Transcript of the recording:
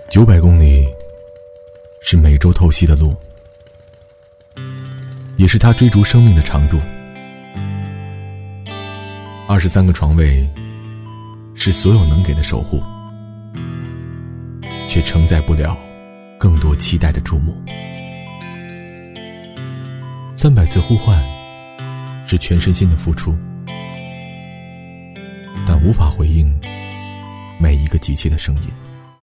900公里是每周透析的路，也是他追逐生命的长度。23个床位是所有能给的守护，却承载不了更多期待的注目。300次呼唤是全身心的付出，但无法回应每一个急切的声音。